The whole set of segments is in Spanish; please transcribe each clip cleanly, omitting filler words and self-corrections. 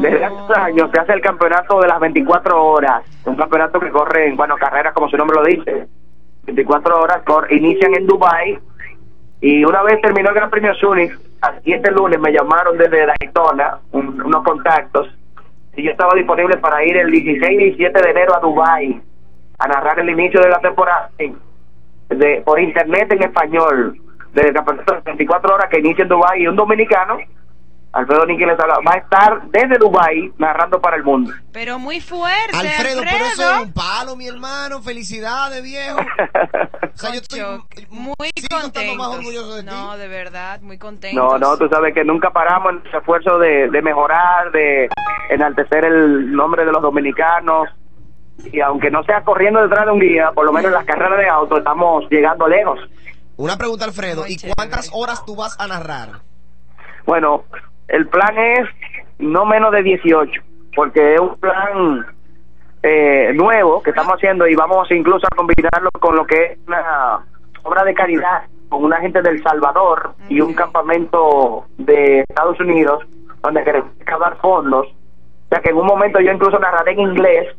Desde hace años se hace el campeonato de las 24 horas, un campeonato que corre, bueno, carreras como su nombre lo dice, 24 horas, inician en Dubái, y una vez terminó el Gran Premio Zurich, así este lunes me llamaron desde Daytona, unos contactos, y yo estaba disponible para ir el 16 y 17 de enero a Dubái, a narrar el inicio de la temporada, por internet en español, del campeonato de 24 horas que inicia en Dubái, y un dominicano, Alfredo Nicky les habla, va a estar desde Dubái narrando para el mundo. Pero muy fuerte, Alfredo. Pero eso es un palo, mi hermano. Felicidades, viejo. O sea, yo estoy muy contento, más orgulloso de ti. No, de verdad, muy contento. No, tú sabes que nunca paramos en el esfuerzo de mejorar, de enaltecer el nombre de los dominicanos. Y aunque no sea corriendo detrás de un guía, por lo menos en las carreras de auto estamos llegando lejos. Una pregunta, Alfredo. ¿Y cuántas horas tú vas a narrar? Bueno, el plan es no menos de 18, porque es un plan nuevo que estamos haciendo, y vamos incluso a combinarlo con lo que es una obra de caridad con una gente del Salvador y un campamento de Estados Unidos donde queremos recaudar fondos. O sea que en un momento yo incluso narraré en inglés,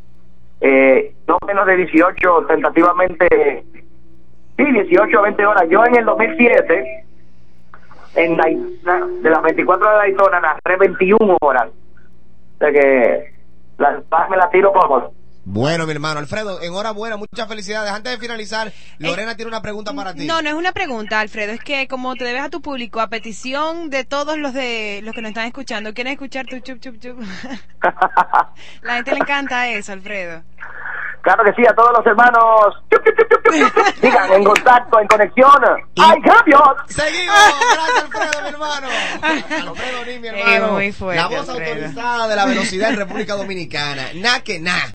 no menos de 18, tentativamente, sí, 18 a 20 horas. Yo en el 2007 en Daytona, de las 24 horas de Daytona, narré 21 horas. O sea que me la tiro cómodo. Bueno, mi hermano Alfredo, enhorabuena, muchas felicidades. Antes de finalizar, Lorena tiene una pregunta para ti. No es una pregunta, Alfredo, es que como te debes a tu público, a petición de todos los que nos están escuchando, quieren escuchar tu chup chup chup. La gente le encanta eso, Alfredo. Claro que sí, a todos los hermanos. Sigan en contacto, en conexión. ¡Hay cambios! Seguimos. Gracias, Alfredo, mi hermano. Alfredo Ni, mi hermano. Muy fuerte, la voz Alfredo. autorizada de la velocidad en República Dominicana. Na que na.